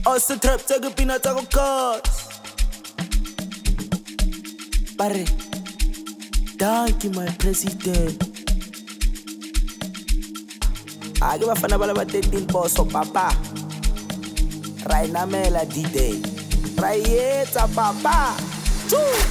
Ose trap tsa ke pina tsa go cause Bare Danke my president Ake bafana bala ba 13 poso papa Ra inamela D-Day Ra etsa papa Choo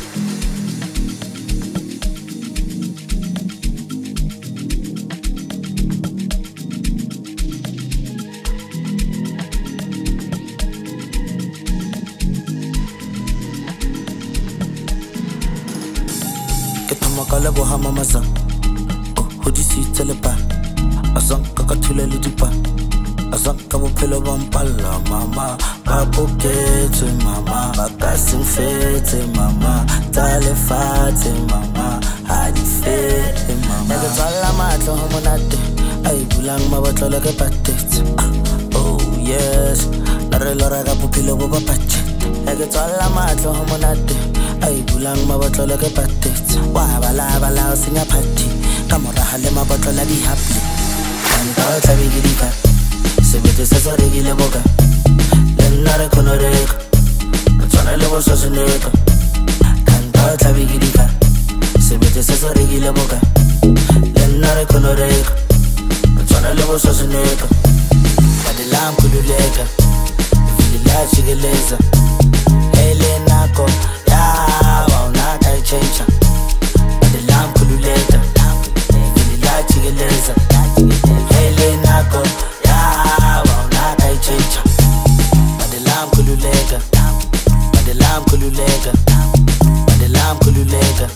Makala boha mamaza Hodisi telepa Azan kakathula le dipa Azan ka bophelo ba mpalla mama Ba boketse mama Ba ka seng fetse mama Tsa lefatshe mama Ha di fete mama Ya ke tswalla matlo ho monate A e bulang mabatlo ke patetse Oh yes Na re lora ka bophelo bo ba patse Ya ke tswalla matlo ho monate A e bulang mabatlo ke patetse Wa bala o senya party Ka moraha le mabatlo la di happy Kanta o tlabe ke dika Sebete se sa rekile boka Le nna re kono reka Re tshwana le bo soseneka Kanta o tlabe ke dika Sebete se sa rekile boka Le nna re kono reka Re tshwana le bo soseneka Badela mkhululeka Vili la chigeleza Hele nako Ya wa unaka ichencha Badela mkhululeka Vili la chigeleza Hele nako Ya wa unaka ichencha Badela mkhululeka Badela mkhululeka Badela mkhululeka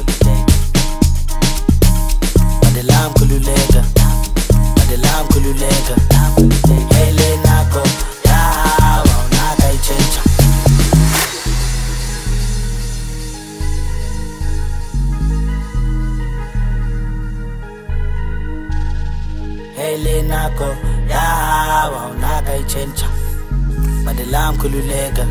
Badela mkhululeka Badela mkhululeka Hele nako Ya wa unaka ichencha Hele nako Ya wa unaka ichencha Badela mkhululeka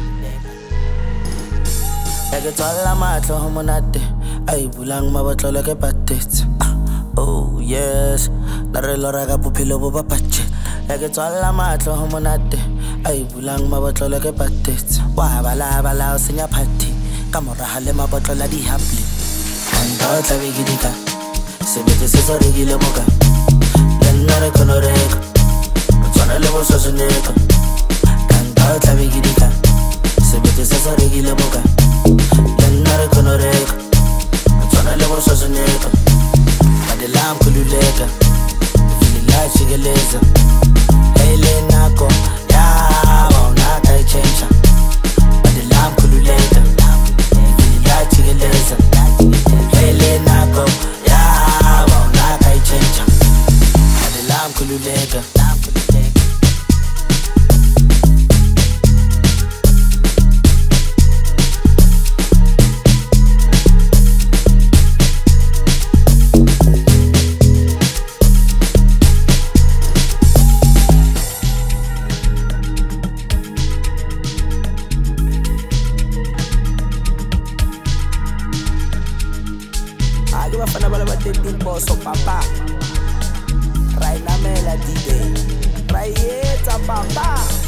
Ya ke tswalla matlo ho monate A e bulang mabatlo ke patetse Oh yes Na re lora ka bophelo bo ba patse Ya ke tswalla matlo ho monate A e bulang mabatlo ke patetse Wa bala o senya party Ka moraha le mabatlo la di happy Kanta o tlabe ke dika Sebete se sa rekile boka Le nna re kono reka Re tshwana le bo soseneka Kanta o tlabe ke dika Sebete se sa rekile boka Le nna re kono reka Re tshwana le bo soseneka Badela mkhululeka Vili la chigeleza Hele nako Ya wa unaka ichencha Badela mkhululeka Vili la chigeleza Hele nako Ya wa unaka ichencha Badela mkhululeka Ake bafana bala ba 13 poso papa Ra inamela D-Day Ra etsa papa